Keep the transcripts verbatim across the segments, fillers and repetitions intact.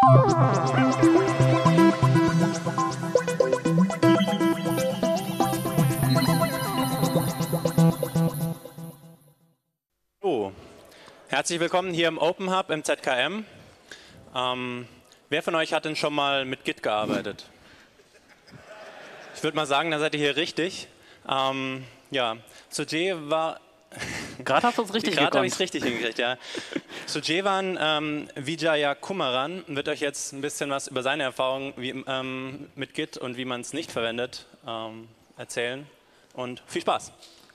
So, herzlich willkommen hier im Open Hub im Z K M. Ähm, wer von euch hat denn schon mal mit Git gearbeitet? Ich würde mal sagen, da seid ihr hier richtig. Ähm, ja, Sujay war... Gerade hast du es richtig Gerade habe ich gekonnt. es richtig hingekriegt, ja. Sujevan ähm, Vijaya Kumaran wird euch jetzt ein bisschen was über seine Erfahrungen wie, ähm, mit Git und wie man es nicht verwendet ähm, erzählen. Und viel Spaß!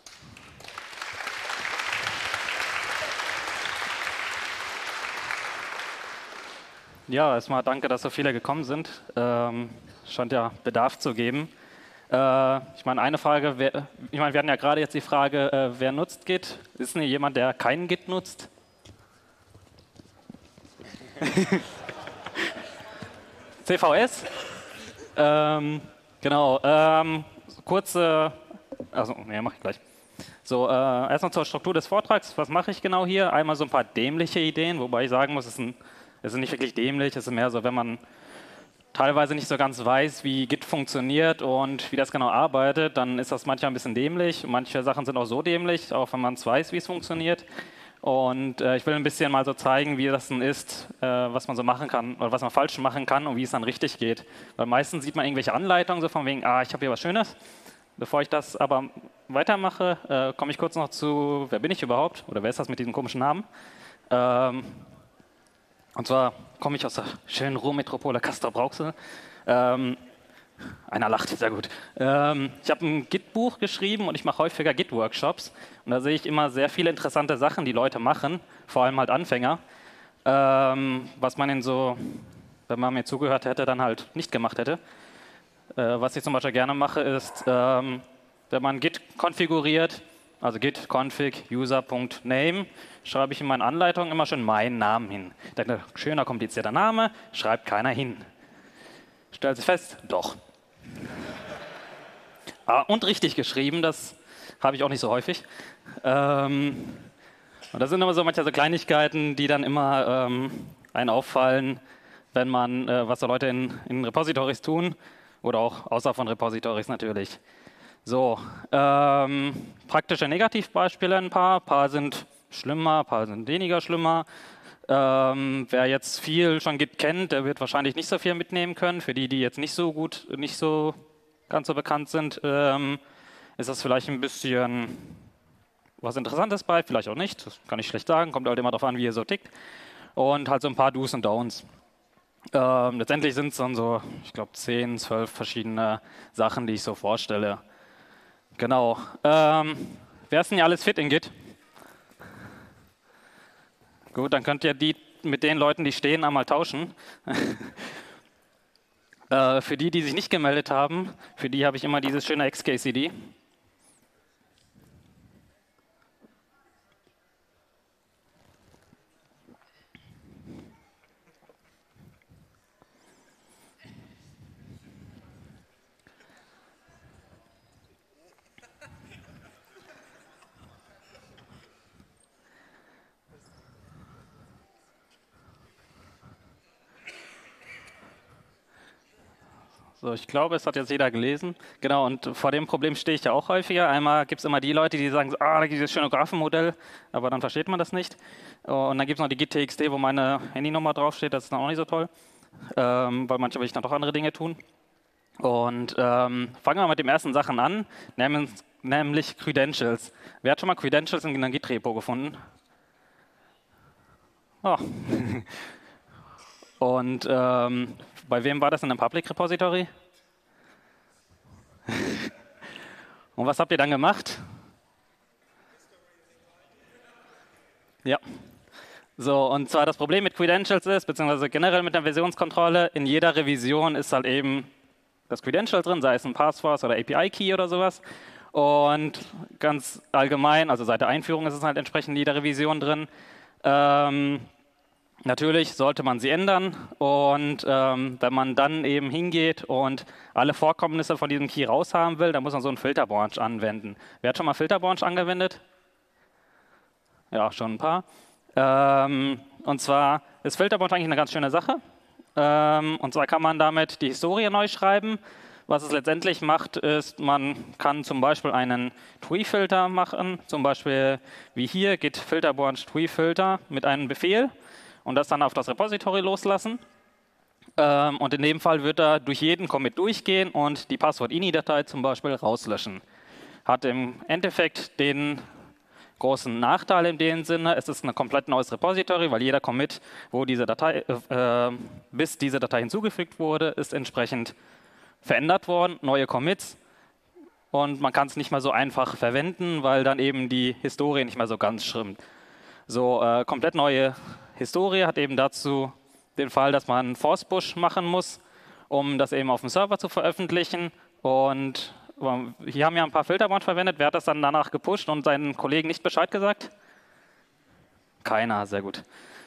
Ja, erstmal danke, dass so viele gekommen sind. Ähm, scheint ja Bedarf zu geben. Äh, ich meine, eine Frage, wer, ich meine, wir hatten ja gerade jetzt die Frage, äh, wer nutzt Git? Ist denn hier jemand, der keinen Git nutzt? C V S? Ähm, genau, ähm, kurze, also, ne, mach ich gleich. So, äh, erstmal zur Struktur des Vortrags. Was mache ich genau hier? Einmal so ein paar dämliche Ideen, wobei ich sagen muss, es ist, ein, es ist nicht wirklich dämlich, es ist mehr so, wenn man teilweise nicht so ganz weiß, wie Git funktioniert und wie das genau arbeitet, dann ist das manchmal ein bisschen dämlich. Manche Sachen sind auch so dämlich, auch wenn man es weiß, wie es funktioniert. Und äh, ich will ein bisschen mal so zeigen, wie das denn ist, äh, was man so machen kann oder was man falsch machen kann und wie es dann richtig geht. Weil meistens sieht man irgendwelche Anleitungen, so von wegen, ah, ich habe hier was Schönes. Bevor ich das aber weitermache, äh, komme ich kurz noch zu, wer bin ich überhaupt? Oder wer ist das mit diesem komischen Namen? Ähm, und zwar komme ich aus der schönen Ruhrmetropole Castrop-Rauxel. Ähm, einer lacht, sehr gut. Ähm, ich habe ein Git-Buch geschrieben und ich mache häufiger Git-Workshops. Und da sehe ich immer sehr viele interessante Sachen, die Leute machen, vor allem halt Anfänger. Ähm, was man in so, wenn man mir zugehört hätte, dann halt nicht gemacht hätte. Äh, was ich zum Beispiel gerne mache, ist, ähm, wenn man Git konfiguriert, also git config user.name, schreibe ich in meinen Anleitungen immer schon meinen Namen hin. Ein schöner, komplizierter Name, schreibt keiner hin. Stellt sich fest, doch. Ah, und richtig geschrieben, das habe ich auch nicht so häufig. Ähm, und das sind immer so manche so Kleinigkeiten, die dann immer ähm, einen auffallen, wenn man, äh, was so Leute in, in Repositories tun oder auch außer von Repositories natürlich. So, ähm, praktische Negativbeispiele ein paar. Ein paar sind schlimmer, ein paar sind weniger schlimmer. Ähm, wer jetzt viel schon Git kennt, der wird wahrscheinlich nicht so viel mitnehmen können. Für die, die jetzt nicht so gut, nicht so ganz so bekannt sind, ähm, ist das vielleicht ein bisschen was Interessantes bei, vielleicht auch nicht. Das kann ich schlecht sagen, kommt halt immer darauf an, wie ihr so tickt. Und halt so ein paar Do's und Don'ts. Ähm, letztendlich sind es dann so, ich glaube, zehn, zwölf verschiedene Sachen, die ich so vorstelle. Genau. Ähm, wer ist denn hier alles fit in Git? Gut, dann könnt ihr die mit den Leuten, die stehen, einmal tauschen. äh, für die, die sich nicht gemeldet haben, für die habe ich immer dieses schöne X K C D. So, ich glaube, es hat jetzt jeder gelesen. Genau, und vor dem Problem stehe ich ja auch häufiger. Einmal gibt es immer die Leute, die sagen, so, ah, da gibt es das schöne Graphenmodell, aber dann versteht man das nicht. Und dann gibt es noch die Git T X T, wo meine Handynummer draufsteht, das ist dann auch nicht so toll, ähm, weil manchmal will ich dann doch andere Dinge tun. Und ähm, fangen wir mit den ersten Sachen an, nämlich, nämlich Credentials. Wer hat schon mal Credentials in einem Git-Repo gefunden? Oh. Und ähm, bei wem war das in einem Public Repository? Und was habt ihr dann gemacht? Ja. So, und zwar das Problem mit Credentials ist, beziehungsweise generell mit der Versionskontrolle, in jeder Revision ist halt eben das Credential drin, sei es ein Passwort oder A P I-Key oder sowas. Und ganz allgemein, also seit der Einführung ist es halt entsprechend in jeder Revision drin. Ähm, Natürlich sollte man sie ändern und ähm, wenn man dann eben hingeht und alle Vorkommnisse von diesem Key raushaben will, dann muss man so einen Filterbranch anwenden. Wer hat schon mal Filterbranch angewendet? Ja, schon ein paar. Ähm, und zwar ist Filterbranch eigentlich eine ganz schöne Sache. Ähm, und zwar kann man damit die Historie neu schreiben. Was es letztendlich macht, ist, man kann zum Beispiel einen Tree-Filter machen, zum Beispiel wie hier git filter branch tree-filter mit einem Befehl und das dann auf das Repository loslassen. Ähm, und in dem Fall wird er durch jeden Commit durchgehen und die Passwort-ini-Datei zum Beispiel rauslöschen. Hat im Endeffekt den großen Nachteil in dem Sinne, es ist ein komplett neues Repository, weil jeder Commit, wo diese Datei, äh, bis diese Datei hinzugefügt wurde, ist entsprechend verändert worden, neue Commits, und man kann es nicht mehr so einfach verwenden, weil dann eben die Historie nicht mehr so ganz stimmt. So äh, komplett neue Historie hat eben dazu den Fall, dass man einen Force-Push machen muss, um das eben auf dem Server zu veröffentlichen. Und hier haben wir ein paar Filterbranch verwendet. Wer hat das dann danach gepusht und seinen Kollegen nicht Bescheid gesagt? Keiner, sehr gut.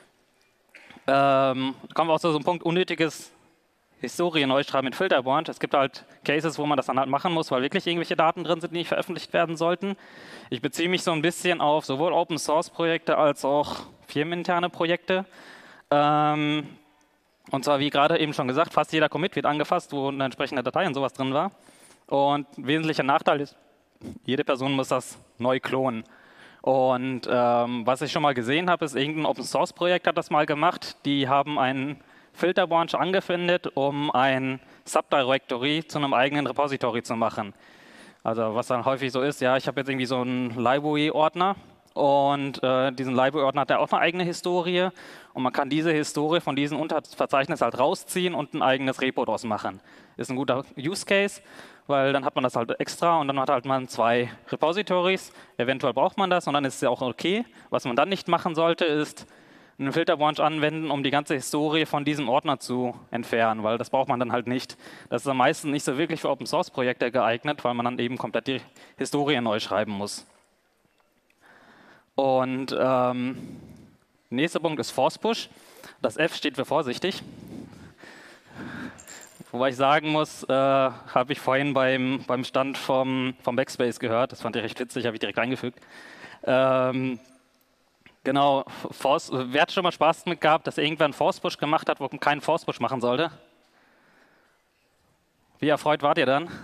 Ähm, kommen wir auch zu so einem Punkt, unnötiges Historie neu schreiben mit Filterbranch. Es gibt halt Cases, wo man das dann halt machen muss, weil wirklich irgendwelche Daten drin sind, die nicht veröffentlicht werden sollten. Ich beziehe mich so ein bisschen auf sowohl Open-Source-Projekte als auch firmeninterne Projekte. Ähm, und zwar, wie gerade eben schon gesagt, fast jeder Commit wird angefasst, wo eine entsprechende Datei und sowas drin war. Und ein wesentlicher Nachteil ist, jede Person muss das neu klonen. Und ähm, was ich schon mal gesehen habe, ist, irgendein Open-Source-Projekt hat das mal gemacht. Die haben einen Filterbranch angewendet, um ein Subdirectory zu einem eigenen Repository zu machen. Also was dann häufig so ist, ja, ich habe jetzt irgendwie so einen Library-Ordner und äh, diesen Library-Ordner hat ja auch eine eigene Historie und man kann diese Historie von diesem Unterverzeichnis halt rausziehen und ein eigenes Repo draus machen. Ist ein guter Use Case, weil dann hat man das halt extra und dann hat halt man zwei Repositories. Eventuell braucht man das und dann ist es ja auch okay. Was man dann nicht machen sollte, ist einen Filterbranch anwenden, um die ganze Historie von diesem Ordner zu entfernen, weil das braucht man dann halt nicht. Das ist am meisten nicht so wirklich für Open-Source-Projekte geeignet, weil man dann eben komplett die Historie neu schreiben muss. Und ähm, nächster Punkt ist Force-Push. Das F steht für vorsichtig. Wobei ich sagen muss, äh, habe ich vorhin beim, beim Stand vom, vom Backspace gehört, das fand ich recht witzig, habe ich direkt eingefügt. Ähm, Genau, Force, wer hat schon mal Spaß damit gehabt, dass irgendwer einen Force-Push gemacht hat, wo man keinen Force-Push machen sollte? Wie erfreut wart ihr dann?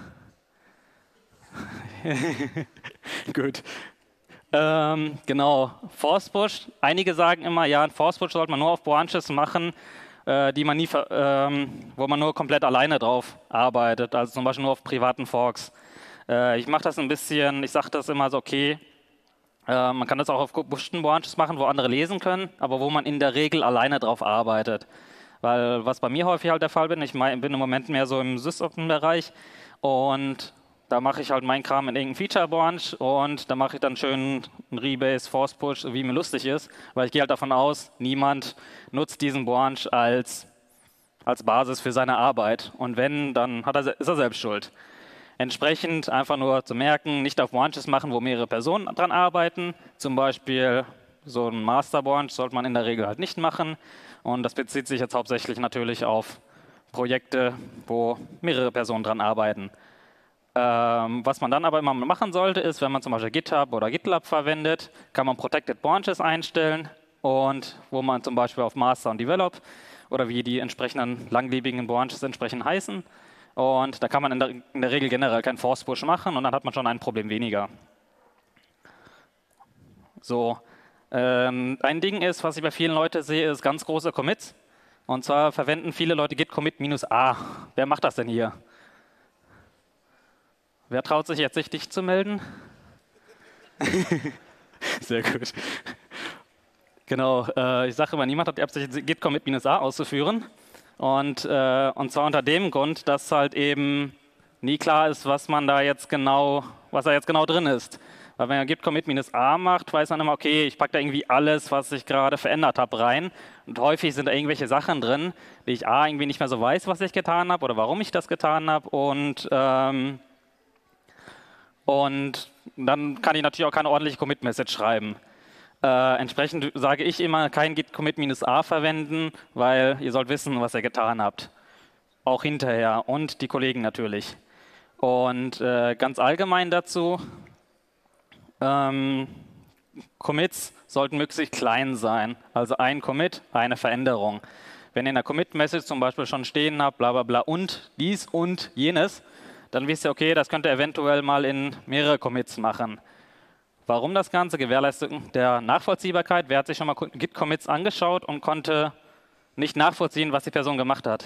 Gut. Ähm, genau, Force-Push. Einige sagen immer, ja, einen Force-Push sollte man nur auf Branches machen, äh, die man nie, ähm, wo man nur komplett alleine drauf arbeitet, also zum Beispiel nur auf privaten Forks. Äh, ich mache das ein bisschen, ich sage das immer so, okay, Äh, man kann das auch auf bestimmten Branches machen, wo andere lesen können, aber wo man in der Regel alleine drauf arbeitet. Weil was bei mir häufig halt der Fall bin, ich bin im Moment mehr so im SysOpen-Bereich und da mache ich halt meinen Kram in irgendeinem Feature-Branch und da mache ich dann schön einen Rebase, Force-Push, wie mir lustig ist, weil ich gehe halt davon aus, niemand nutzt diesen Branch als, als Basis für seine Arbeit. Und wenn, dann hat er, ist er selbst schuld. Entsprechend einfach nur zu merken, nicht auf Branches machen, wo mehrere Personen dran arbeiten. Zum Beispiel so ein Master-Branch sollte man in der Regel halt nicht machen. Und das bezieht sich jetzt hauptsächlich natürlich auf Projekte, wo mehrere Personen dran arbeiten. Ähm, was man dann aber immer machen sollte, ist, wenn man zum Beispiel GitHub oder GitLab verwendet, kann man Protected Branches einstellen und wo man zum Beispiel auf Master und Develop oder wie die entsprechenden langlebigen Branches entsprechend heißen. Und da kann man in der, in der Regel generell keinen Force-Push machen und dann hat man schon ein Problem weniger. So, ähm, ein Ding ist, was ich bei vielen Leuten sehe, ist ganz große Commits. Und zwar verwenden viele Leute git commit minus a. Wer macht das denn hier? Wer traut sich jetzt, sich dicht zu melden? Sehr gut. Genau, äh, ich sage immer, niemand hat die Absicht, git commit minus a auszuführen. Und, äh, und zwar unter dem Grund, dass halt eben nie klar ist, was man da jetzt genau, was da jetzt genau drin ist. Weil wenn man git commit minus a macht, weiß man immer, okay, ich packe da irgendwie alles, was ich gerade verändert habe, rein. Und häufig sind da irgendwelche Sachen drin, die ich a irgendwie nicht mehr so weiß, was ich getan habe oder warum ich das getan habe. Und, ähm, und dann kann ich natürlich auch keine ordentliche Commit-Message schreiben. Äh, entsprechend sage ich immer, kein git commit minus a verwenden, weil ihr sollt wissen, was ihr getan habt. Auch hinterher und die Kollegen natürlich. Und äh, ganz allgemein dazu, ähm, Commits sollten möglichst klein sein. Also ein Commit, eine Veränderung. Wenn ihr in der Commit-Message zum Beispiel schon stehen habt, bla bla bla und dies und jenes, dann wisst ihr, okay, das könnt ihr eventuell mal in mehrere Commits machen. Warum das Ganze? Gewährleistung der Nachvollziehbarkeit. Wer hat sich schon mal Git-Commits angeschaut und konnte nicht nachvollziehen, was die Person gemacht hat?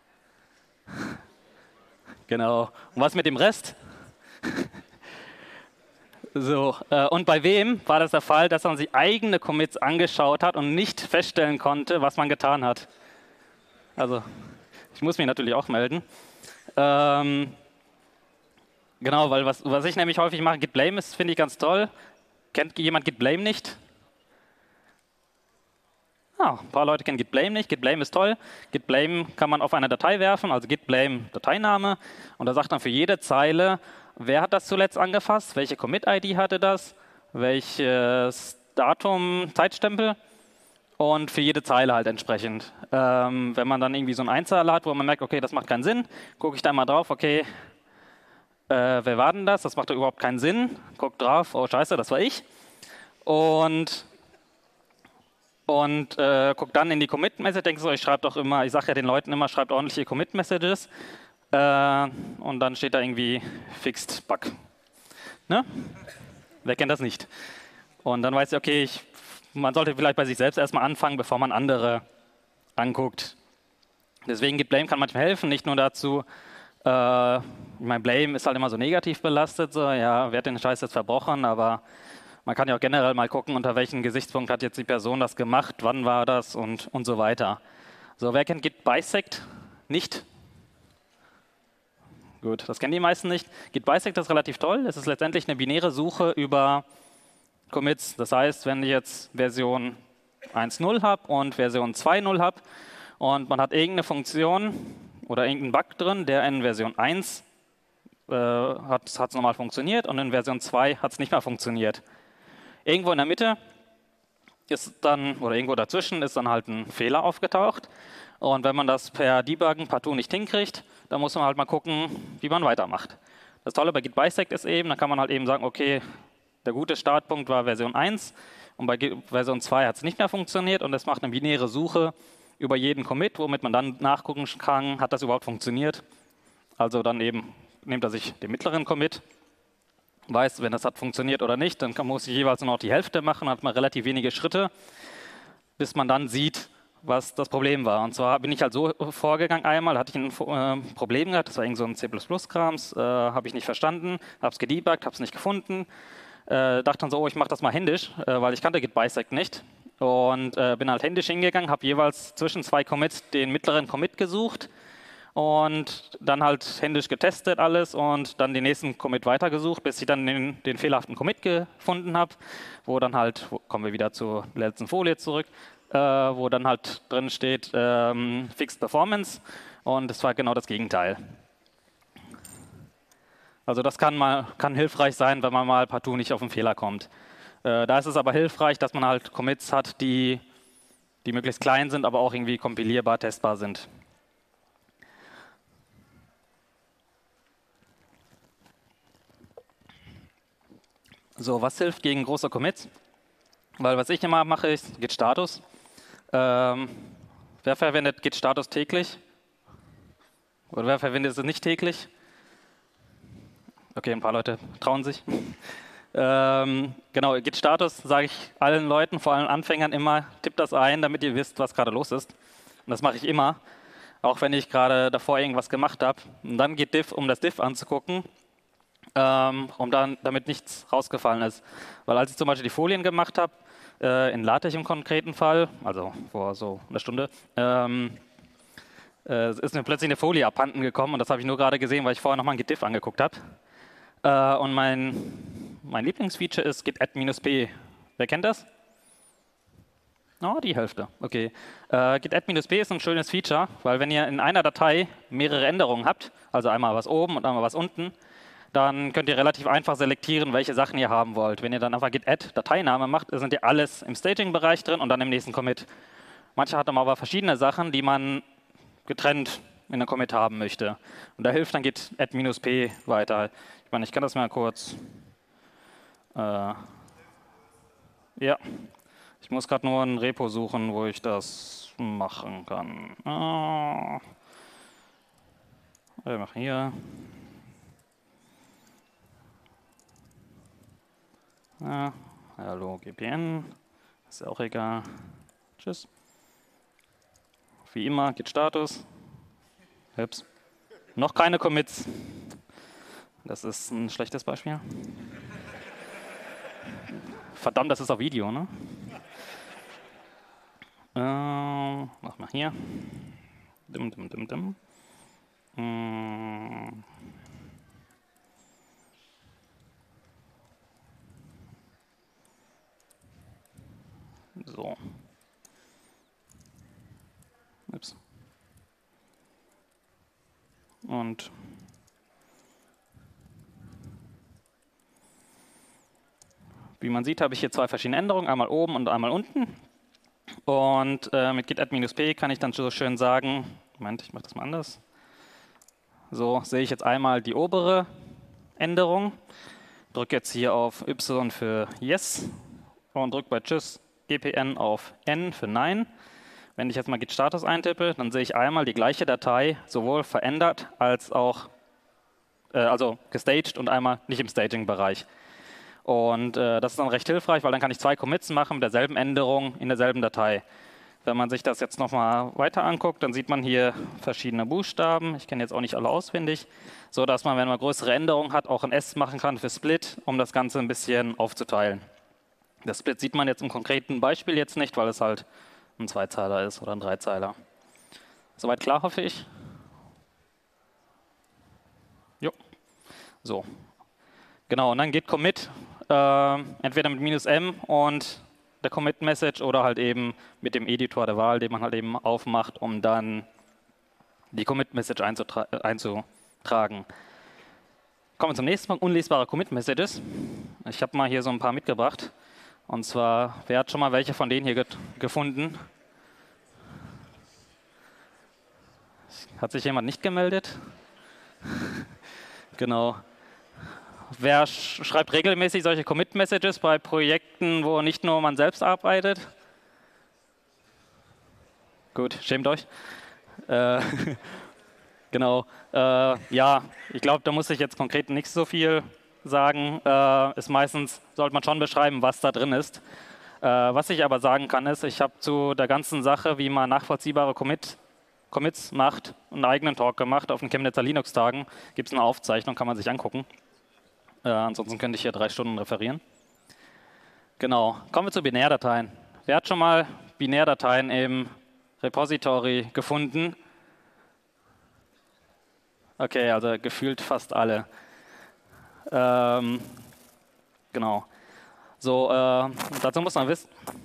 Genau. Und was mit dem Rest? So, äh, und bei wem war das der Fall, dass man sich eigene Commits angeschaut hat und nicht feststellen konnte, was man getan hat? Also, ich muss mich natürlich auch melden. Ähm, Genau, weil was, was ich nämlich häufig mache, Git Blame ist, finde ich ganz toll. Kennt jemand Git Blame nicht? Ah, ein paar Leute kennen Git Blame nicht. Git Blame ist toll. Git Blame kann man auf eine Datei werfen, also Git Blame Dateiname. Und da sagt dann für jede Zeile, wer hat das zuletzt angefasst, welche Commit-I D hatte das, welches Datum, Zeitstempel und für jede Zeile halt entsprechend. Ähm, wenn man dann irgendwie so einen Einzeiler hat, wo man merkt, okay, das macht keinen Sinn, gucke ich da mal drauf, okay, Äh, wer war denn das? Das macht doch überhaupt keinen Sinn. Guckt drauf, oh scheiße, das war ich. Und, und äh, guckt dann in die Commit-Message, denkt so, ich schreibe doch immer, ich sage ja den Leuten immer, schreibt ordentliche Commit-Messages. Äh, und dann steht da irgendwie Fixed Bug. Ne? Wer kennt das nicht? Und dann weiß ich, okay, ich, man sollte vielleicht bei sich selbst erstmal anfangen, bevor man andere anguckt. Deswegen Git Blame kann manchmal helfen, nicht nur dazu, Äh, mein Blame ist halt immer so negativ belastet, so, ja, wer hat den Scheiß jetzt verbrochen, aber man kann ja auch generell mal gucken, unter welchem Gesichtspunkt hat jetzt die Person das gemacht, wann war das und, und so weiter. So, wer kennt Git Bisect? Nicht? Gut, das kennen die meisten nicht. Git Bisect ist relativ toll, es ist letztendlich eine binäre Suche über Commits. Das heißt, wenn ich jetzt Version eins Punkt null habe und Version zwei Punkt null habe und man hat irgendeine Funktion, oder irgendein Bug drin, der in Version eins äh, hat es normal funktioniert und in Version zwei hat es nicht mehr funktioniert. Irgendwo in der Mitte ist dann, oder irgendwo dazwischen ist dann halt ein Fehler aufgetaucht. Und wenn man das per Debuggen partout nicht hinkriegt, dann muss man halt mal gucken, wie man weitermacht. Das Tolle bei Git Bisect ist eben, da kann man halt eben sagen, okay, der gute Startpunkt war Version eins und bei Version zwei hat es nicht mehr funktioniert und es macht eine binäre Suche über jeden Commit, womit man dann nachgucken kann, hat das überhaupt funktioniert. Also dann eben nimmt er sich den mittleren Commit, weiß, wenn das hat funktioniert oder nicht, dann kann, muss ich jeweils nur noch die Hälfte machen, hat man relativ wenige Schritte, bis man dann sieht, was das Problem war. Und zwar bin ich halt so vorgegangen einmal, hatte ich ein äh, Problem gehabt, das war irgend so ein C plus plus-Krams, äh, habe ich nicht verstanden, habe es gedebuggt, habe es nicht gefunden, äh, dachte dann so, oh, ich mache das mal händisch, äh, weil ich kannte Git Bisect nicht. Und äh, bin halt händisch hingegangen, habe jeweils zwischen zwei Commits den mittleren Commit gesucht und dann halt händisch getestet alles und dann den nächsten Commit weitergesucht, bis ich dann den, den fehlerhaften Commit gefunden habe, wo dann halt, wo, kommen wir wieder zur letzten Folie zurück, äh, wo dann halt drin steht ähm, Fixed Performance und das war genau das Gegenteil. Also das kann, mal, kann hilfreich sein, wenn man mal partout nicht auf einen Fehler kommt. Äh, da ist es aber hilfreich, dass man halt Commits hat, die, die möglichst klein sind, aber auch irgendwie kompilierbar, testbar sind. So, was hilft gegen große Commits? Weil was ich immer mache, ist Git Status. Ähm, wer verwendet Git Status täglich? Oder wer verwendet es nicht täglich? Okay, ein paar Leute trauen sich. Ähm, genau, Git Status sage ich allen Leuten, vor allem Anfängern immer, tippt das ein, damit ihr wisst, was gerade los ist. Und das mache ich immer, auch wenn ich gerade davor irgendwas gemacht habe. Und dann geht Diff, um das Diff anzugucken, ähm, um dann, damit nichts rausgefallen ist. Weil als ich zum Beispiel die Folien gemacht habe, äh, in LaTeX im konkreten Fall, also vor so einer Stunde, ähm, äh, ist mir plötzlich eine Folie abhanden gekommen und das habe ich nur gerade gesehen, weil ich vorher nochmal ein Git Diff angeguckt habe. Äh, und mein, mein Lieblingsfeature ist Git add-p. Wer kennt das? Oh, die Hälfte. Okay. Äh, Git add-p ist ein schönes Feature, weil wenn ihr in einer Datei mehrere Änderungen habt, also einmal was oben und einmal was unten, dann könnt ihr relativ einfach selektieren, welche Sachen ihr haben wollt. Wenn ihr dann einfach Git add Dateiname macht, sind ihr alles im Staging-Bereich drin und dann im nächsten Commit. Manche haben aber verschiedene Sachen, die man getrennt in einem Commit haben möchte. Und da hilft dann Git add-p weiter. Ich meine, ich kann das mal kurz. Äh, ja, ich Ich muss gerade nur ein Repo suchen, wo ich das machen kann. Ah. Wir machen hier. Ja, hallo G P N. Ist ja auch egal. Tschüss. Wie immer, Git Status. Ups. Noch keine Commits. Das ist ein schlechtes Beispiel. Verdammt, das ist auf Video, ne? Äh, mach mal hier. Dim, dim, dim, dim. Mm. So. Ups. Und wie man sieht, habe ich hier zwei verschiedene Änderungen, einmal oben und einmal unten. Und äh, mit git-add-p kann ich dann so schön sagen, Moment, ich mache das mal anders. So, sehe ich jetzt einmal die obere Änderung, drücke jetzt hier auf Y für Yes und drücke bei Tschüss gpn auf N für Nein. Wenn ich jetzt mal git Status eintippe, dann sehe ich einmal die gleiche Datei sowohl verändert als auch, äh, also gestaged und einmal nicht im Staging-Bereich. Und äh, das ist dann recht hilfreich, weil dann kann ich zwei Commits machen mit derselben Änderung in derselben Datei. Wenn man sich das jetzt nochmal weiter anguckt, dann sieht man hier verschiedene Buchstaben. Ich kenne jetzt auch nicht alle auswendig, so dass man, wenn man größere Änderungen hat, auch ein S machen kann für Split, um das Ganze ein bisschen aufzuteilen. Das Split sieht man jetzt im konkreten Beispiel jetzt nicht, weil es halt ein Zweizeiler ist oder ein Dreizeiler. Soweit klar, hoffe ich. Jo. So. Genau, und dann geht Commit äh, entweder mit minus M und der Commit-Message oder halt eben mit dem Editor der Wahl, den man halt eben aufmacht, um dann die Commit-Message einzutra einzutragen. Kommen wir zum nächsten Punkt, unlesbare Commit-Messages. Ich habe mal hier so ein paar mitgebracht. Und zwar, wer hat schon mal welche von denen hier gefunden? Hat sich jemand nicht gemeldet? Genau. Wer sch schreibt regelmäßig solche Commit-Messages bei Projekten, wo nicht nur man selbst arbeitet? Gut, schämt euch. Äh, genau. Äh, ja, ich glaube, da muss ich jetzt konkret nicht so viel sagen. Äh, ist meistens, sollte man schon beschreiben, was da drin ist. Äh, was ich aber sagen kann, ist, ich habe zu der ganzen Sache, wie man nachvollziehbare Commit, Commits macht, einen eigenen Talk gemacht. Auf den Chemnitzer Linux-Tagen gibt es eine Aufzeichnung, kann man sich angucken. Äh, ansonsten könnte ich hier drei Stunden referieren. Genau, kommen wir zu Binärdateien. Wer hat schon mal Binärdateien im Repository gefunden? Okay, also gefühlt fast alle. Ähm, genau. So, äh, dazu muss man wissen.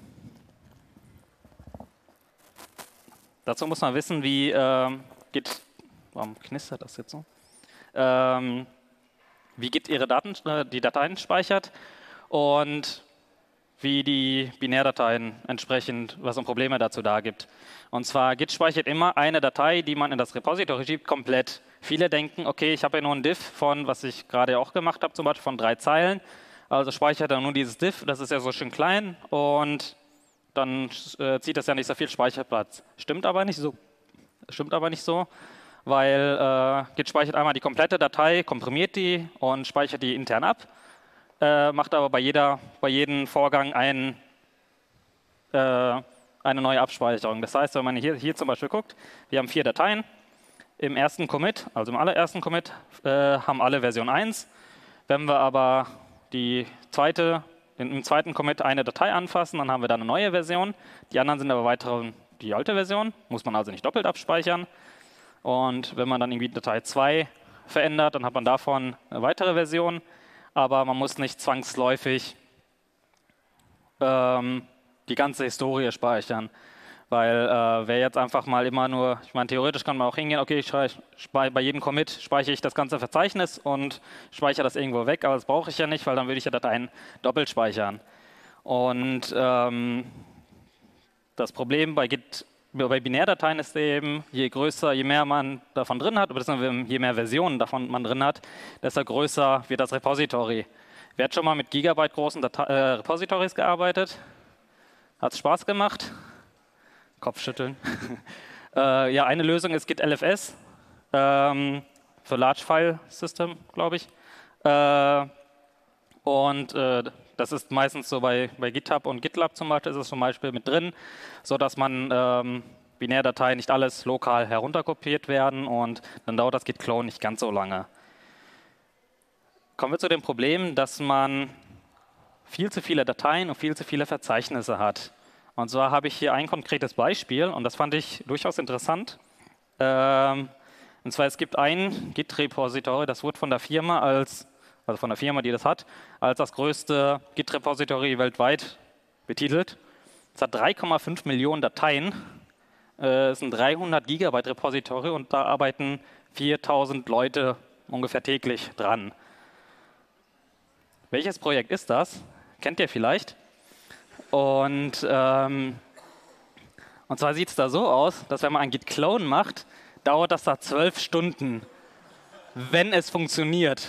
Dazu muss man wissen, wie äh, Git. Warum knistert das jetzt so? Ähm, wie Git ihre Daten, äh, die Dateien speichert und wie die Binärdateien entsprechend, was für Probleme dazu da gibt. Und zwar Git speichert immer eine Datei, die man in das Repository schiebt, komplett. Viele denken, okay, ich habe ja nur ein Diff von, was ich gerade auch gemacht habe, zum Beispiel von drei Zeilen. Also speichert er nur dieses Diff, das ist ja so schön klein und dann äh, zieht das ja nicht so viel Speicherplatz. Stimmt aber nicht so, stimmt aber nicht so, weil äh, Git speichert einmal die komplette Datei, komprimiert die und speichert die intern ab, äh, macht aber bei, jeder, bei jedem Vorgang ein, äh, eine neue Abspeicherung. Das heißt, wenn man hier, hier zum Beispiel guckt, wir haben vier Dateien. Im ersten Commit, also im allerersten Commit, äh, haben alle Version eins. Wenn wir aber die zweite, im zweiten Commit eine Datei anfassen, dann haben wir da eine neue Version. Die anderen sind aber weiter die alte Version, muss man also nicht doppelt abspeichern. Und wenn man dann irgendwie Datei zwei verändert, dann hat man davon eine weitere Version. Aber man muss nicht zwangsläufig ähm, die ganze Historie speichern. Weil äh, wer jetzt einfach mal immer nur, ich meine, theoretisch kann man auch hingehen, okay, ich bei, bei jedem Commit speichere ich das ganze Verzeichnis und speichere das irgendwo weg, aber das brauche ich ja nicht, weil dann würde ich ja Dateien doppelt speichern. Und ähm, das Problem bei Git, bei Binärdateien ist eben, je größer, je mehr man davon drin hat, oder je mehr Versionen davon man drin hat, desto größer wird das Repository. Wer hat schon mal mit Gigabyte großen Date äh, Repositories gearbeitet? Hat es Spaß gemacht? Kopfschütteln. äh, ja, eine Lösung ist Git L F S ähm, für Large File System, glaube ich. Äh, und äh, das ist meistens so bei, bei GitHub und GitLab zum Beispiel, ist es zum Beispiel mit drin, sodass man ähm, Binärdateien nicht alles lokal herunterkopiert werden und dann dauert das Git-Clone nicht ganz so lange. Kommen wir zu dem Problem, dass man viel zu viele Dateien und viel zu viele Verzeichnisse hat. Und zwar habe ich hier ein konkretes Beispiel und das fand ich durchaus interessant. Ähm, und zwar es gibt ein Git-Repository, das wurde von der Firma als, also von der Firma, die das hat, als das größte Git-Repository weltweit betitelt. Es hat drei Komma fünf Millionen Dateien. Es ist ein dreihundert Gigabyte Repository und da arbeiten viertausend Leute ungefähr täglich dran. Welches Projekt ist das? Kennt ihr vielleicht? Und, ähm, und zwar sieht es da so aus, dass wenn man ein Git-Clone macht, dauert das da zwölf Stunden, wenn es funktioniert.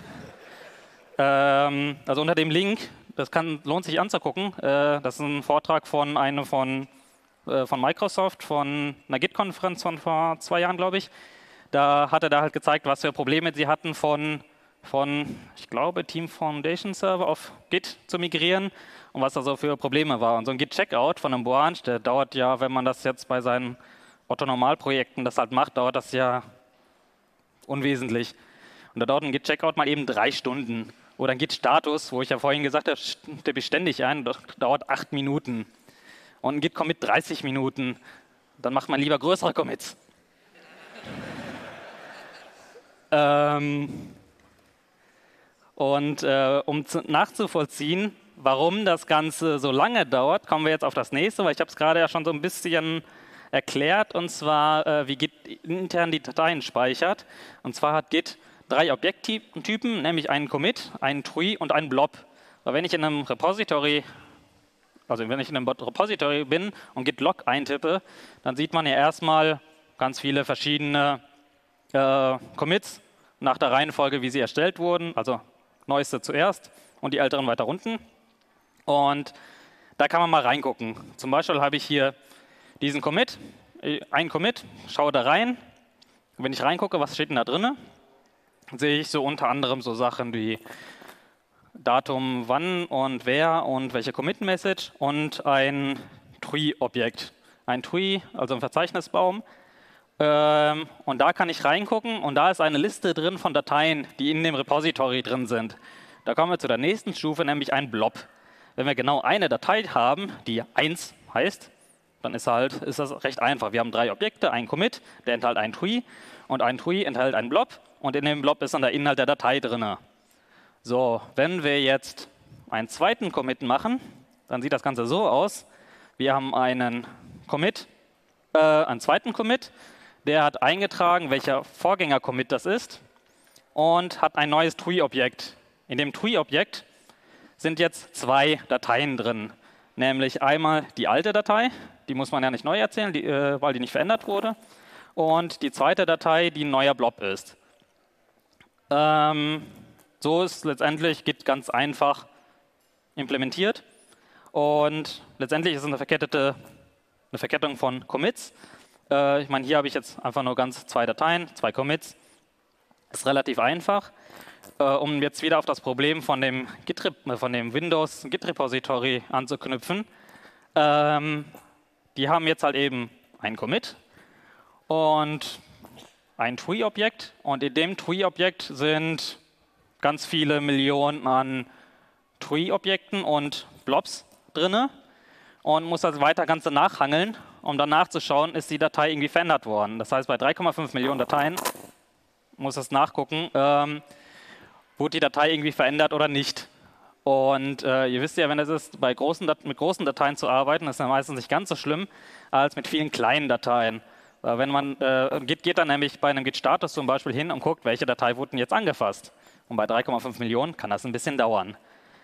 Ähm, also unter dem Link, das kann, lohnt sich anzugucken, äh, das ist ein Vortrag von einem von von Microsoft, von einer Git-Konferenz von vor zwei Jahren, glaube ich. Da hat er da halt gezeigt, was für Probleme sie hatten, von, von ich glaube, Team Foundation Server auf Git zu migrieren und was da so für Probleme war. Und so ein Git-Checkout von einem Branch, der dauert ja, wenn man das jetzt bei seinen Otto-Normal-Projekten das halt macht, dauert das ja unwesentlich. Und da dauert ein Git-Checkout mal eben drei Stunden. Oder ein Git-Status, wo ich ja vorhin gesagt habe, tippe ich ständig ein, das dauert acht Minuten. Und ein Git-Commit dreißig Minuten, dann macht man lieber größere Commits. ähm, und äh, um zu, nachzuvollziehen, warum das Ganze so lange dauert, kommen wir jetzt auf das nächste, weil ich habe es gerade ja schon so ein bisschen erklärt, und zwar, äh, wie Git intern die Dateien speichert. Und zwar hat Git drei Objekttypen, nämlich einen Commit, einen Tree und einen Blob. Aber wenn ich in einem Repository Also wenn ich in einem Repository bin und git log eintippe, dann sieht man ja erstmal ganz viele verschiedene äh, Commits nach der Reihenfolge, wie sie erstellt wurden. Also neueste zuerst und die älteren weiter unten. Und da kann man mal reingucken. Zum Beispiel habe ich hier diesen Commit, ein Commit, schaue da rein. Wenn ich reingucke, was steht denn da drin, sehe ich so unter anderem so Sachen wie Datum, wann und wer und welche Commit-Message und ein Tree-Objekt. Ein Tree, also ein Verzeichnisbaum. Ähm, und da kann ich reingucken und da ist eine Liste drin von Dateien, die in dem Repository drin sind. Da kommen wir zu der nächsten Stufe, nämlich ein Blob. Wenn wir genau eine Datei haben, die eins heißt, dann ist, halt, ist das recht einfach. Wir haben drei Objekte, ein Commit, der enthält ein Tree und ein Tree enthält einen Blob und in dem Blob ist dann der Inhalt der Datei drin. So, wenn wir jetzt einen zweiten Commit machen, dann sieht das Ganze so aus. Wir haben einen Commit, äh, einen zweiten Commit, der hat eingetragen, welcher Vorgänger-Commit das ist und hat ein neues Tree-Objekt. In dem Tree-Objekt sind jetzt zwei Dateien drin, nämlich einmal die alte Datei, die muss man ja nicht neu erzählen, die, äh, weil die nicht verändert wurde, und die zweite Datei, die ein neuer Blob ist. Ähm, So ist letztendlich Git ganz einfach implementiert und letztendlich ist es eine, verkettete, eine Verkettung von Commits. Äh, ich meine, hier habe ich jetzt einfach nur ganz zwei Dateien, zwei Commits. Ist relativ einfach. Äh, um jetzt wieder auf das Problem von dem, Git, von dem Windows Git Repository anzuknüpfen. Ähm, die haben jetzt halt eben einen Commit und ein Tree-Objekt und in dem Tree-Objekt sind ganz viele Millionen an Tree-Objekten und Blobs drin und muss also weiter Ganze nachhangeln, um dann nachzuschauen, ist die Datei irgendwie verändert worden. Das heißt, bei drei Komma fünf Millionen Dateien muss es nachgucken, ähm, wurde die Datei irgendwie verändert oder nicht. Und äh, ihr wisst ja, wenn es ist, bei großen mit großen Dateien zu arbeiten, ist ja meistens nicht ganz so schlimm, als mit vielen kleinen Dateien. Weil wenn man, äh, Git geht dann nämlich bei einem Git-Status zum Beispiel hin und guckt, welche Datei wurde denn jetzt angefasst. Und bei drei Komma fünf Millionen kann das ein bisschen dauern.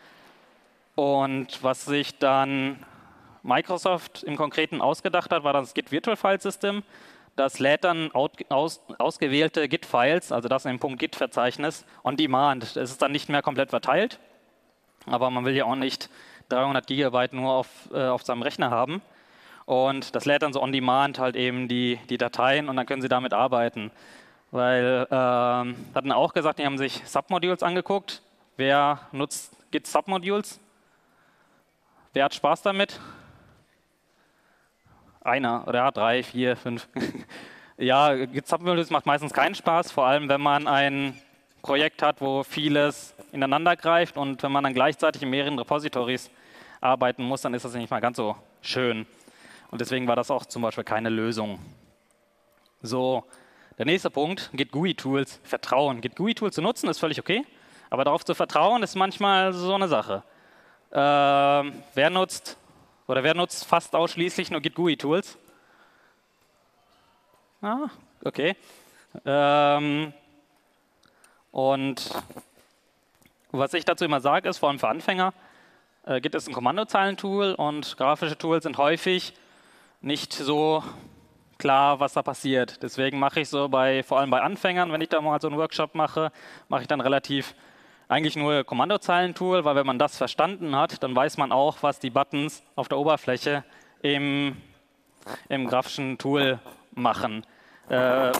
Und was sich dann Microsoft im Konkreten ausgedacht hat, war das Git Virtual File System. Das lädt dann aus, ausgewählte Git-Files, also das in dem .git-Verzeichnis, on demand. Es ist dann nicht mehr komplett verteilt, aber man will ja auch nicht dreihundert Gigabyte nur auf, äh, auf seinem Rechner haben. Und das lädt dann so on demand halt eben die, die Dateien und dann können Sie damit arbeiten. Weil, ähm, hatten auch gesagt, die haben sich Submodules angeguckt. Wer nutzt Git Submodules? Wer hat Spaß damit? Einer oder ja, drei, vier, fünf. Ja, Git Submodules macht meistens keinen Spaß, vor allem wenn man ein Projekt hat, wo vieles ineinander greift und wenn man dann gleichzeitig in mehreren Repositories arbeiten muss, dann ist das nicht mal ganz so schön. Und deswegen war das auch zum Beispiel keine Lösung. So, der nächste Punkt, Git G U I-Tools, Vertrauen. Git G U I-Tools zu nutzen ist völlig okay, aber darauf zu vertrauen ist manchmal so eine Sache. Ähm, wer nutzt oder wer nutzt fast ausschließlich nur Git G U I-Tools? Ah, okay. Ähm, und was ich dazu immer sage, ist, vor allem für Anfänger, äh, Git ist ein Kommandozeilentool und grafische Tools sind häufig nicht so klar, was da passiert. Deswegen mache ich so bei, vor allem bei Anfängern, wenn ich da mal so einen Workshop mache, mache ich dann relativ eigentlich nur Kommandozeilentool, weil wenn man das verstanden hat, dann weiß man auch, was die Buttons auf der Oberfläche im, im grafischen Tool machen. Äh,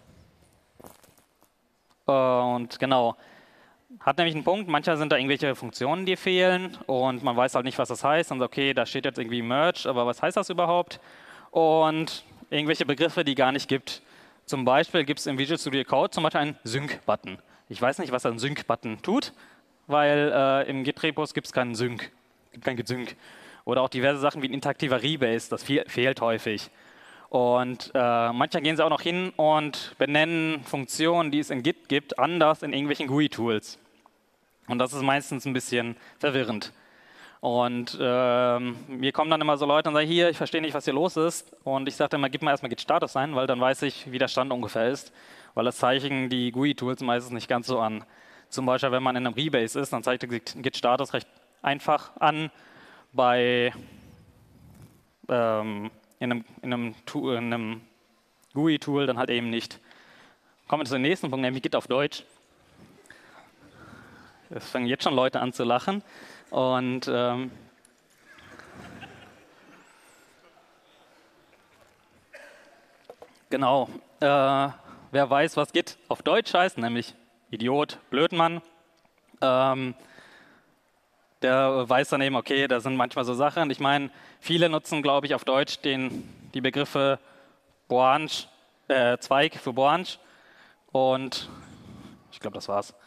und genau. Hat nämlich einen Punkt, manchmal sind da irgendwelche Funktionen, die fehlen und man weiß halt nicht, was das heißt. Und okay, da steht jetzt irgendwie Merge, aber was heißt das überhaupt? Und irgendwelche Begriffe, die gar nicht gibt. Zum Beispiel gibt es im Visual Studio Code zum Beispiel einen Sync-Button. Ich weiß nicht, was ein Sync-Button tut, weil äh, im Git-Repos gibt es keinen Sync, gibt kein Git-Sync. Oder auch diverse Sachen wie ein interaktiver Rebase, das fe fehlt häufig. Und äh, manchmal gehen sie auch noch hin und benennen Funktionen, die es in Git gibt, anders in irgendwelchen G U I-Tools. Und das ist meistens ein bisschen verwirrend. Und ähm, mir kommen dann immer so Leute und sagen, hier, ich verstehe nicht, was hier los ist. Und ich sage dann immer, gib mal erstmal Git-Status ein, weil dann weiß ich, wie der Stand ungefähr ist. Weil das zeichnen die G U I-Tools meistens nicht ganz so an. Zum Beispiel, wenn man in einem Rebase ist, dann zeigt der Git-Status recht einfach an. Bei ähm, in einem, in einem, Tool, in einem G U I-Tool dann halt eben nicht. Kommen wir zu dem nächsten Punkt, nämlich Git auf Deutsch. Es fangen jetzt schon Leute an zu lachen. Und ähm, genau, äh, wer weiß, was Git auf Deutsch heißt, nämlich Idiot, Blödmann, ähm, der weiß dann eben, okay, da sind manchmal so Sachen. Ich meine, viele nutzen, glaube ich, auf Deutsch den, die Begriffe Branch, äh, Zweig für Branch und ich glaube, das war's.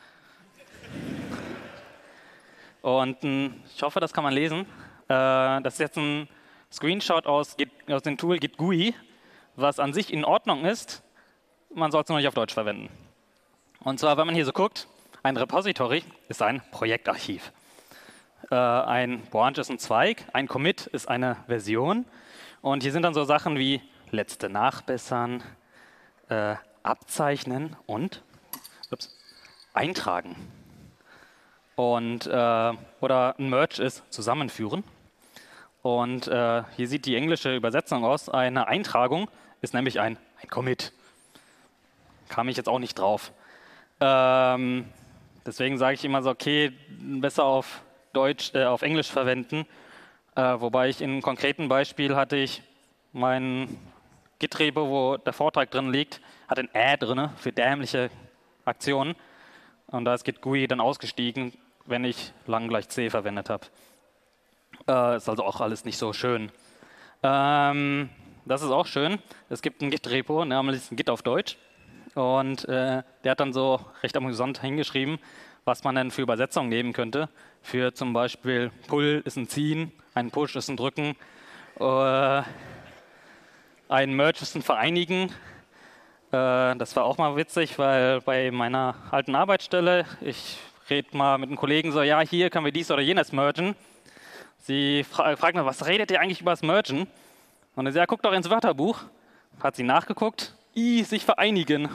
Und äh, ich hoffe, das kann man lesen. Äh, das ist jetzt ein Screenshot aus, Git, aus dem Tool Git G U I, was an sich in Ordnung ist. Man soll es nur nicht auf Deutsch verwenden. Und zwar, wenn man hier so guckt, ein Repository ist ein Projektarchiv. Äh, ein Branch ist ein Zweig, ein Commit ist eine Version. Und hier sind dann so Sachen wie letzte nachbessern, äh, abzeichnen und ups, eintragen. Und, äh, oder ein Merge ist zusammenführen. Und äh, hier sieht die englische Übersetzung aus. Eine Eintragung ist nämlich ein, ein Commit. Kam ich jetzt auch nicht drauf. Ähm, deswegen sage ich immer so, okay, besser auf Deutsch, äh, auf Englisch verwenden. Äh, wobei ich in einem konkreten Beispiel hatte ich mein Git-Repo, wo der Vortrag drin liegt, hat ein Ä drin für dämliche Aktionen. Und da ist Git G U I dann ausgestiegen, wenn ich lang gleich C verwendet habe. Äh, ist also auch alles nicht so schön. Ähm, das ist auch schön. Es gibt ein Git-Repo, namentlich ein Git auf Deutsch. Und äh, der hat dann so recht amüsant hingeschrieben, was man denn für Übersetzungen nehmen könnte. Für zum Beispiel Pull ist ein Ziehen, ein Push ist ein Drücken, äh, ein Merge ist ein Vereinigen. Äh, das war auch mal witzig, weil bei meiner alten Arbeitsstelle, ich rede mal mit einem Kollegen so, ja, hier können wir dies oder jenes mergen. Sie fra fragen mich, was redet ihr eigentlich über das Mergen? Und er sagt, ja, guck doch ins Wörterbuch. Hat sie nachgeguckt, I, sich vereinigen.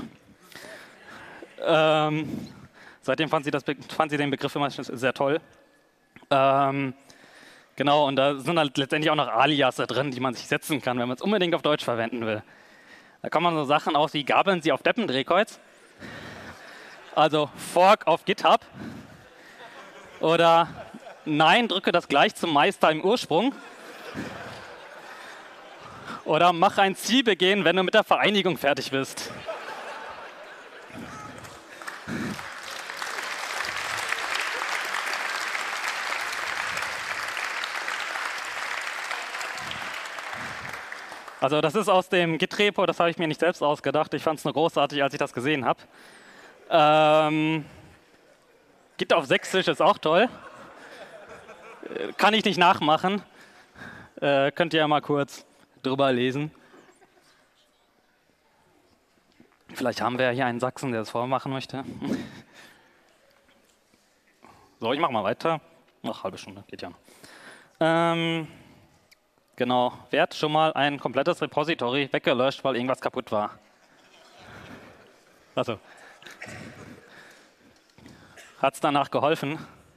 Ähm, seitdem fand sie, das, fand sie den Begriff immer sehr toll. Ähm, genau, und da sind halt letztendlich auch noch Aliasse drin, die man sich setzen kann, wenn man es unbedingt auf Deutsch verwenden will. Da kann man so Sachen aus wie Gabeln Sie auf Deppendrehkreuz, also Fork auf GitHub oder Nein, drücke das gleich zum Meister im Ursprung. Oder mach ein Zielbegehen, wenn du mit der Vereinigung fertig bist. Also das ist aus dem Git-Repo, das habe ich mir nicht selbst ausgedacht. Ich fand es nur großartig, als ich das gesehen habe. Ähm, Git auf Sächsisch ist auch toll. Kann ich nicht nachmachen. Äh, könnt ihr ja mal kurz drüber lesen. Vielleicht haben wir ja hier einen Sachsen, der das vormachen möchte. So, ich mache mal weiter. Noch halbe Stunde, geht ja noch. Ähm, genau, wer hat schon mal ein komplettes Repository weggelöscht, weil irgendwas kaputt war? Also, hat es danach geholfen?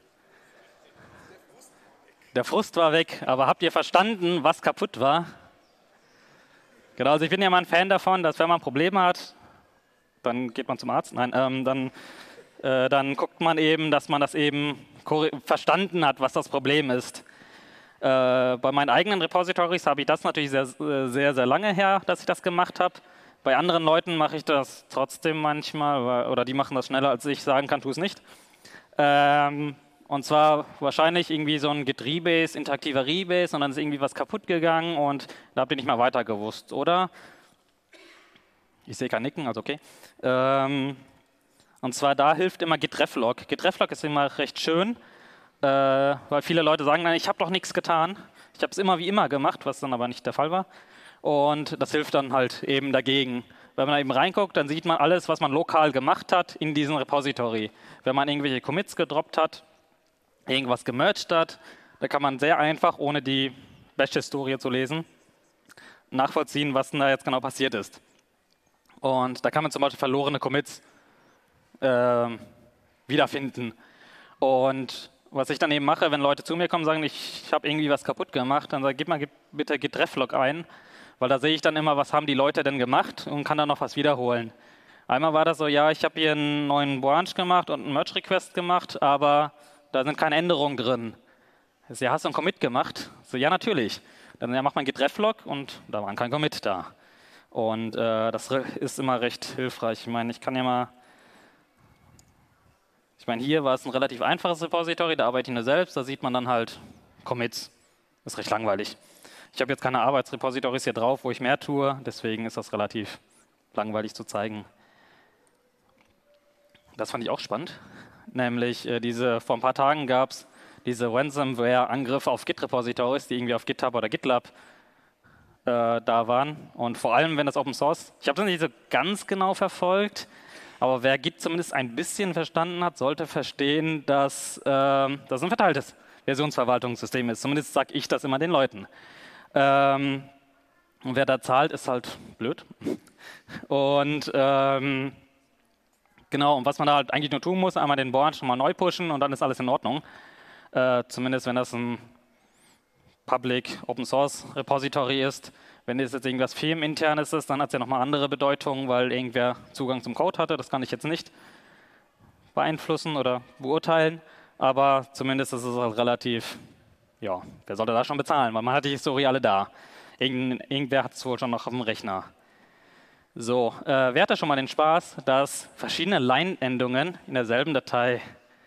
Der Frust war weg, aber habt ihr verstanden, was kaputt war? Genau, also ich bin ja mal ein Fan davon, dass wenn man Probleme hat, dann geht man zum Arzt. Nein, ähm, dann, äh, dann guckt man eben, dass man das eben verstanden hat, was das Problem ist. Äh, bei meinen eigenen Repositories habe ich das natürlich sehr, sehr, sehr lange her, dass ich das gemacht habe. Bei anderen Leuten mache ich das trotzdem manchmal, oder die machen das schneller, als ich sagen kann, tu es nicht. Ähm, und zwar wahrscheinlich irgendwie so ein Git Rebase, interaktiver Rebase, und dann ist irgendwie was kaputt gegangen und da habt ihr nicht mehr weiter gewusst, oder? Ich sehe kein Nicken, also okay. Ähm, und zwar da hilft immer Git-Reflog. Git-Reflog ist immer recht schön, äh, weil viele Leute sagen, nein, ich habe doch nichts getan. Ich habe es immer wie immer gemacht, was dann aber nicht der Fall war. Und das hilft dann halt eben dagegen. Wenn man da eben reinguckt, dann sieht man alles, was man lokal gemacht hat in diesem Repository. Wenn man irgendwelche Commits gedroppt hat, irgendwas gemerged hat, da kann man sehr einfach, ohne die Bash-Historie zu lesen, nachvollziehen, was denn da jetzt genau passiert ist. Und da kann man zum Beispiel verlorene Commits äh, wiederfinden. Und was ich dann eben mache, wenn Leute zu mir kommen und sagen, ich, ich habe irgendwie was kaputt gemacht, dann sage ich, gib mal bitte Git-Reflog ein, weil da sehe ich dann immer, was haben die Leute denn gemacht und kann dann noch was wiederholen. Einmal war das so, ja, ich habe hier einen neuen Branch gemacht und einen Merge-Request gemacht, aber da sind keine Änderungen drin. Das ist, ja, hast du einen Commit gemacht? So, ja, natürlich. Dann ja, macht man Git-Reflog und da war kein Commit da. Und äh, das ist immer recht hilfreich. Ich meine, ich kann ja mal, ich meine, hier war es ein relativ einfaches Repository, da arbeite ich nur selbst, da sieht man dann halt Commits. Das ist recht langweilig. Ich habe jetzt keine Arbeitsrepositories hier drauf, wo ich mehr tue, deswegen ist das relativ langweilig zu zeigen. Das fand ich auch spannend, nämlich äh, diese, vor ein paar Tagen gab es diese Ransomware-Angriffe auf Git-Repositories, die irgendwie auf GitHub oder GitLab äh, da waren. Und vor allem, wenn das Open Source, ich habe das nicht so ganz genau verfolgt, aber wer Git zumindest ein bisschen verstanden hat, sollte verstehen, dass äh, das ein verteiltes Versionsverwaltungssystem ist. Zumindest sage ich das immer den Leuten. Ähm, und wer da zahlt, ist halt blöd. Und ähm, genau, und was man da halt eigentlich nur tun muss, einmal den Branch schon mal neu pushen und dann ist alles in Ordnung. Äh, zumindest wenn das ein Public Open Source Repository ist. Wenn es jetzt irgendwas firmeninternes ist, dann hat es ja nochmal andere Bedeutung, weil irgendwer Zugang zum Code hatte. Das kann ich jetzt nicht beeinflussen oder beurteilen. Aber zumindest ist es halt relativ, ja, wer sollte da schon bezahlen? Weil man hat die Historie alle da. Irgend, irgendwer hat es wohl schon noch auf dem Rechner. So, äh, wer hatte schon mal den Spaß, dass verschiedene Line-Endungen in derselben Datei,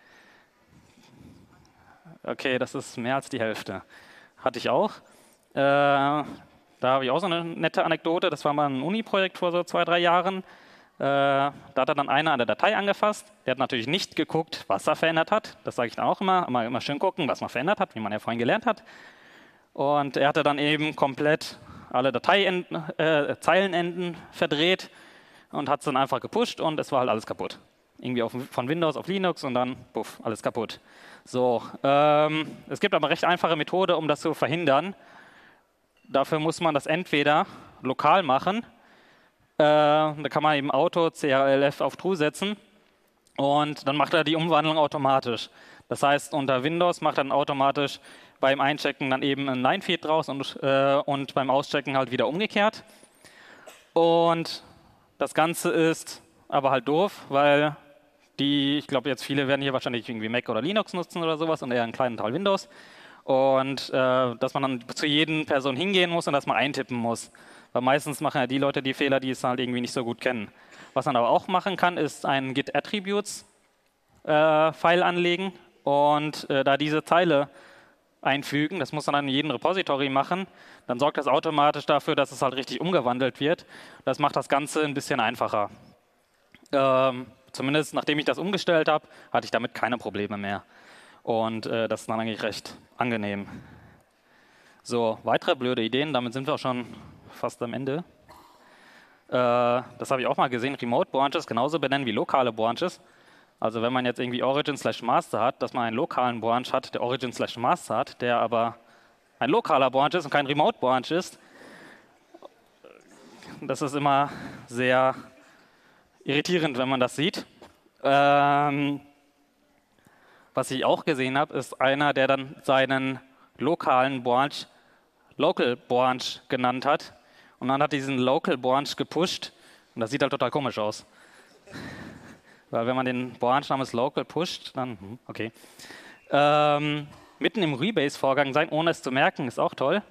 okay, das ist mehr als die Hälfte, hatte ich auch. Äh, da habe ich auch so eine nette Anekdote, das war mal ein Uni-Projekt vor so zwei, drei Jahren. Äh, da hat dann einer an der Datei angefasst, der hat natürlich nicht geguckt, was er verändert hat. Das sage ich dann auch immer, immer, immer schön gucken, was man verändert hat, wie man ja vorhin gelernt hat. Und er hatte dann eben komplett alle Dateienden, äh, Zeilenenden verdreht und hat es dann einfach gepusht und es war halt alles kaputt. Irgendwie auf, von Windows auf Linux und dann, puff, alles kaputt. So, ähm, es gibt aber eine recht einfache Methode, um das zu verhindern. Dafür muss man das entweder lokal machen, äh, da kann man eben Auto C R L F auf True setzen und dann macht er die Umwandlung automatisch. Das heißt, unter Windows macht er dann automatisch beim Einchecken dann eben ein Line-Feed draus und, äh, und beim Auschecken halt wieder umgekehrt. Und das Ganze ist aber halt doof, weil die, ich glaube jetzt viele werden hier wahrscheinlich irgendwie Mac oder Linux nutzen oder sowas und eher einen kleinen Teil Windows. Und äh, dass man dann zu jedem Person hingehen muss und das mal eintippen muss. Weil meistens machen ja die Leute die Fehler, die es halt irgendwie nicht so gut kennen. Was man aber auch machen kann, ist einen Git Attributes äh, File anlegen und äh, da diese Zeile einfügen. Das muss man dann in jedem Repository machen. Dann sorgt das automatisch dafür, dass es halt richtig umgewandelt wird. Das macht das Ganze ein bisschen einfacher. Ähm, zumindest nachdem ich das umgestellt habe, hatte ich damit keine Probleme mehr. Und äh, das ist dann eigentlich recht angenehm. So, weitere blöde Ideen, damit sind wir auch schon fast am Ende. Äh, das habe ich auch mal gesehen, Remote Branches genauso benennen wie lokale Branches. Also wenn man jetzt irgendwie Origin slash Master hat, dass man einen lokalen Branch hat, der Origin slash Master hat, der aber ein lokaler Branch ist und kein Remote Branch ist. Das ist immer sehr irritierend, wenn man das sieht. Ähm, was ich auch gesehen habe, ist einer, der dann seinen lokalen Branch Local Branch genannt hat. Und dann hat diesen Local Branch gepusht. Und das sieht halt total komisch aus. Weil wenn man den Branch namens Local pusht, dann, okay. Ähm, mitten im Rebase-Vorgang sein, ohne es zu merken, ist auch toll.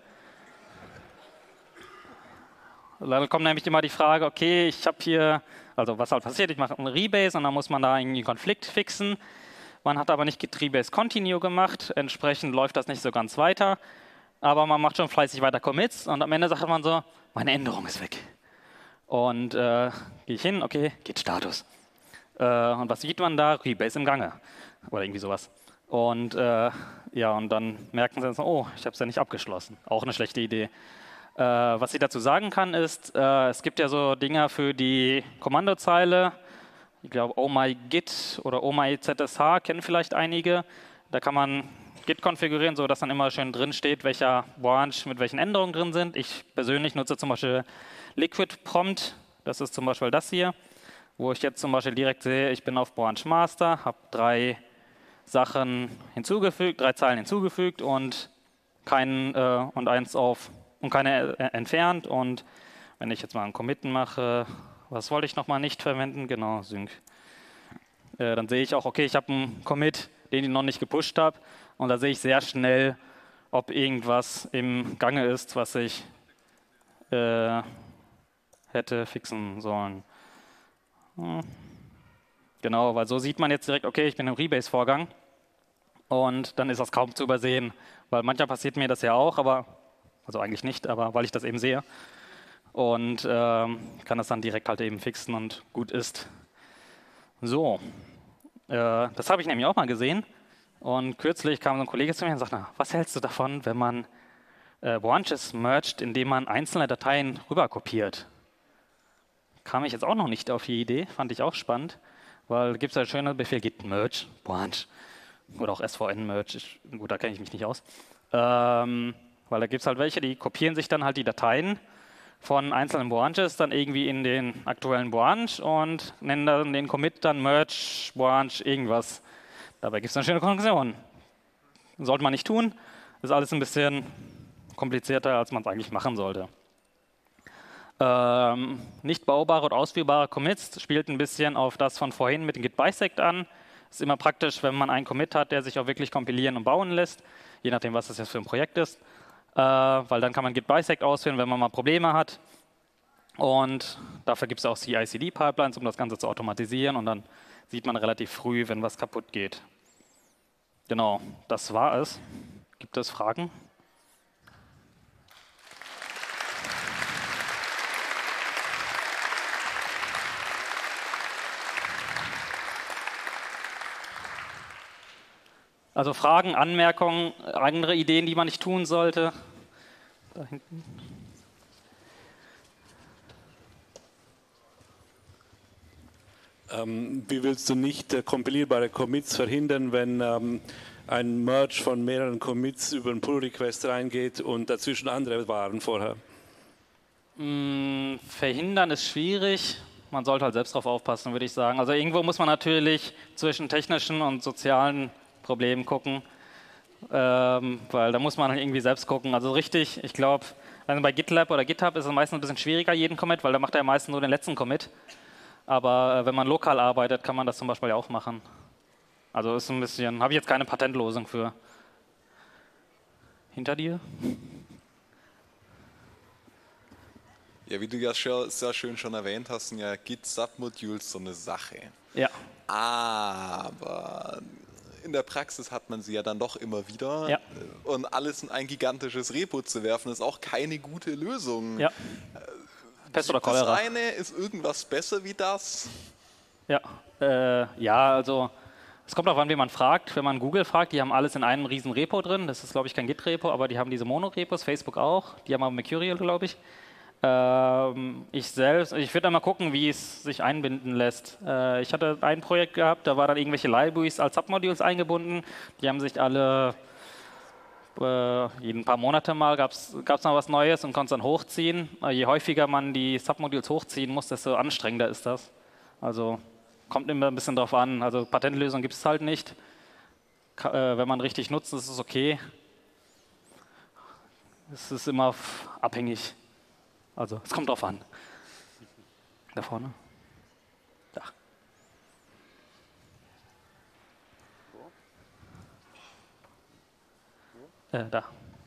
Dann kommt nämlich immer die Frage, okay, ich habe hier, also was halt passiert, ich mache einen Rebase und dann muss man da irgendwie einen Konflikt fixen. Man hat aber nicht Git Rebase Continue gemacht, entsprechend läuft das nicht so ganz weiter. Aber man macht schon fleißig weiter Commits und am Ende sagt man so, meine Änderung ist weg. Und äh, gehe ich hin, okay, Git Status. Äh, und was sieht man da? Rebase im Gange. Oder irgendwie sowas. Und äh, ja, und dann merken sie so, oh, ich habe es ja nicht abgeschlossen. Auch eine schlechte Idee. Äh, was ich dazu sagen kann, ist, äh, es gibt ja so Dinger für die Kommandozeile. Ich glaube, oh my Git oder oh my Z S H kennen vielleicht einige. Da kann man Git konfigurieren, sodass dann immer schön drin steht, welcher Branch mit welchen Änderungen drin sind. Ich persönlich nutze zum Beispiel Liquid Prompt. Das ist zum Beispiel das hier, wo ich jetzt zum Beispiel direkt sehe, ich bin auf Branch Master, habe drei Sachen hinzugefügt, drei Zeilen hinzugefügt und keinen äh, und eins auf und keine äh, entfernt. Und wenn ich jetzt mal einen Committen mache, was wollte ich nochmal nicht verwenden? Genau, Sync. Äh, dann sehe ich auch, okay, ich habe einen Commit, den ich noch nicht gepusht habe. Und da sehe ich sehr schnell, ob irgendwas im Gange ist, was ich äh, hätte fixen sollen. Hm. Genau, weil so sieht man jetzt direkt, okay, ich bin im Rebase-Vorgang. Und dann ist das kaum zu übersehen. Weil manchmal passiert mir das ja auch, aber, also eigentlich nicht, aber weil ich das eben sehe. Und ähm, kann das dann direkt halt eben fixen und gut ist. So, äh, das habe ich nämlich auch mal gesehen. Und kürzlich kam so ein Kollege zu mir und sagte, na, was hältst du davon, wenn man äh, Branches mergt, indem man einzelne Dateien rüberkopiert? Kam ich jetzt auch noch nicht auf die Idee, fand ich auch spannend, weil da gibt es ja schöne Befehl git merge, branch oder auch S V N merge, gut, da kenne ich mich nicht aus. Ähm, weil da gibt es halt welche, die kopieren sich dann halt die Dateien von einzelnen Branches dann irgendwie in den aktuellen Branch und nennen dann den Commit dann merge, branch, irgendwas. Dabei gibt es eine schöne Konklusion. Sollte man nicht tun, ist alles ein bisschen komplizierter, als man es eigentlich machen sollte. Ähm, nicht baubare und ausführbare Commits spielt ein bisschen auf das von vorhin mit dem Git Bisect an. Ist immer praktisch, wenn man einen Commit hat, der sich auch wirklich kompilieren und bauen lässt, je nachdem, was das jetzt für ein Projekt ist. Äh, weil dann kann man Git Bisect ausführen, wenn man mal Probleme hat. Und dafür gibt es auch C I C D-Pipelines, um das Ganze zu automatisieren. Und dann sieht man relativ früh, wenn was kaputt geht. Genau, das war es. Gibt es Fragen? Also Fragen, Anmerkungen, andere Ideen, die man nicht tun sollte? Da hinten. Ähm, wie willst du nicht äh, kompilierbare Commits verhindern, wenn ähm, ein Merge von mehreren Commits über einen Pull-Request reingeht und dazwischen andere waren vorher? Mm, verhindern ist schwierig. Man sollte halt selbst darauf aufpassen, würde ich sagen. Also irgendwo muss man natürlich zwischen technischen und sozialen Problemen gucken, ähm, weil da muss man halt irgendwie selbst gucken. Also richtig, ich glaube, also bei GitLab oder GitHub ist es meistens ein bisschen schwieriger, jeden Commit, weil da macht er meistens nur den letzten Commit. Aber äh, wenn man lokal arbeitet, kann man das zum Beispiel auch machen. Also ist ein bisschen, habe ich jetzt keine Patentlösung für. Hinter dir? Ja, wie du ja schon, sehr schön schon erwähnt hast, sind ja Git-Submodules so eine Sache. Ja. Aber in der Praxis hat man sie ja dann doch immer wieder. Ja. Und alles in ein gigantisches Repo zu werfen, ist auch keine gute Lösung. Ja. Pest oder Das Cholera. eine, ist irgendwas besser wie das? Ja, äh, ja, also es kommt darauf an, wen man fragt. Wenn man Google fragt, die haben alles in einem riesen Repo drin. Das ist, glaube ich, kein Git-Repo, aber die haben diese Mono-Repos, Facebook auch. Die haben aber Mercurial, glaube ich. Ähm, ich selbst, ich würde mal gucken, wie es sich einbinden lässt. Äh, ich hatte ein Projekt gehabt, da war dann irgendwelche Libraries als Submodules eingebunden. Die haben sich alle äh, jeden paar Monate mal gab es noch was Neues und konnte es dann hochziehen. Äh, je häufiger man die Submodules hochziehen muss, desto anstrengender ist das. Also kommt immer ein bisschen drauf an. Also Patentlösung gibt es halt nicht. Ka äh, wenn man richtig nutzt, ist es okay. Es ist immer abhängig. Also es kommt drauf an. Da vorne. Da. Äh, da.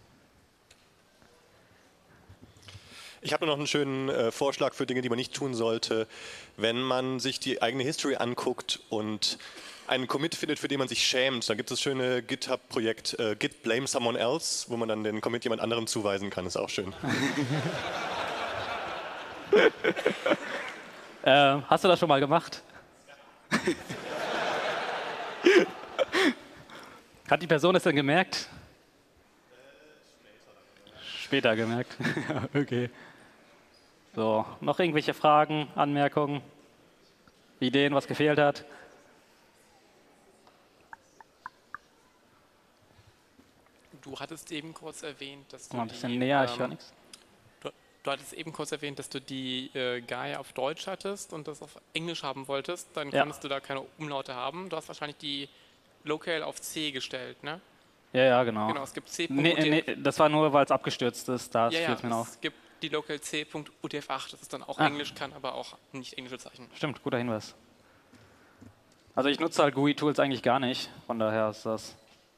Ich habe noch einen schönen äh, Vorschlag für Dinge, die man nicht tun sollte. Wenn man sich die eigene History anguckt und einen Commit findet, für den man sich schämt, dann gibt es das schöne GitHub-Projekt äh, Git Blame Someone Else, wo man dann den Commit jemand anderem zuweisen kann. Ist auch schön. äh, hast du das schon mal gemacht? Hat die Person es denn gemerkt? Später gemerkt. Okay. So, noch irgendwelche Fragen, Anmerkungen, Ideen, was gefehlt hat? Du hattest eben kurz erwähnt, dass du Mal ein bisschen die, näher, ähm, ich höre nichts. Du, du hattest eben kurz erwähnt, dass du die äh, Gaia auf Deutsch hattest und das auf Englisch haben wolltest. Dann Ja. konntest du da keine Umlaute haben. Du hast wahrscheinlich die Local auf C gestellt, ne? Ja, ja, genau. Genau, es gibt C. Nee, nee, das war nur, weil es abgestürzt ist, da ja, fiel ja, es mir auf. es gibt die Local C U T F acht, das ist dann auch Ah. Englisch, kann aber auch nicht englische Zeichen. Stimmt, guter Hinweis. Also ich nutze halt G U I-Tools eigentlich gar nicht, von daher ist das...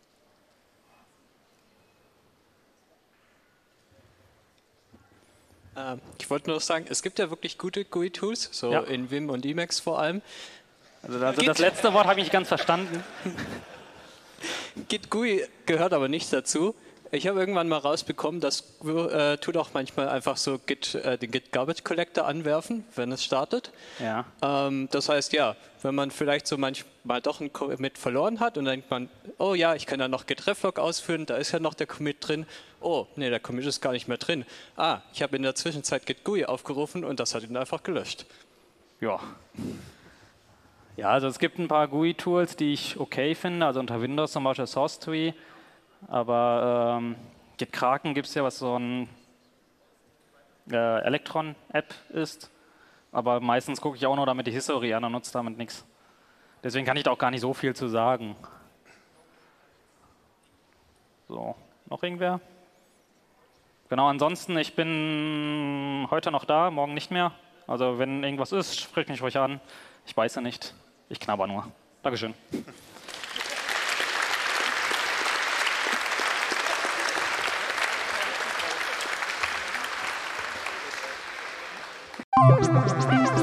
Ähm, ich wollte nur sagen, es gibt ja wirklich gute G U I-Tools, so Ja. in Vim und Emacs vor allem. Also, also Git. das letzte Wort habe ich nicht ganz verstanden. Git G U I gehört aber nicht dazu. Ich habe irgendwann mal rausbekommen, das äh, tut auch manchmal einfach so Git, äh, den Git Garbage Collector anwerfen, wenn es startet. Ja. Ähm, das heißt, ja, wenn man vielleicht so manchmal doch einen Commit verloren hat und dann denkt man, oh ja, ich kann da noch Git Reflog ausführen, da ist ja noch der Commit drin. Oh, nee, der Commit ist gar nicht mehr drin. Ah, ich habe in der Zwischenzeit Git G U I aufgerufen und das hat ihn einfach gelöscht. Ja. Ja, also es gibt ein paar G U I-Tools, die ich okay finde, also unter Windows zum Beispiel SourceTree, aber ähm, Git Kraken gibt es ja, was so ein äh, Electron-App ist, aber meistens gucke ich auch nur damit die History an und nutze damit nichts. Deswegen kann ich da auch gar nicht so viel zu sagen. So, noch irgendwer? Genau, ansonsten, ich bin heute noch da, morgen nicht mehr. Also wenn irgendwas ist, sprecht mich ruhig an. Ich beiße nicht, ich knabber nur. Dankeschön. Thank you.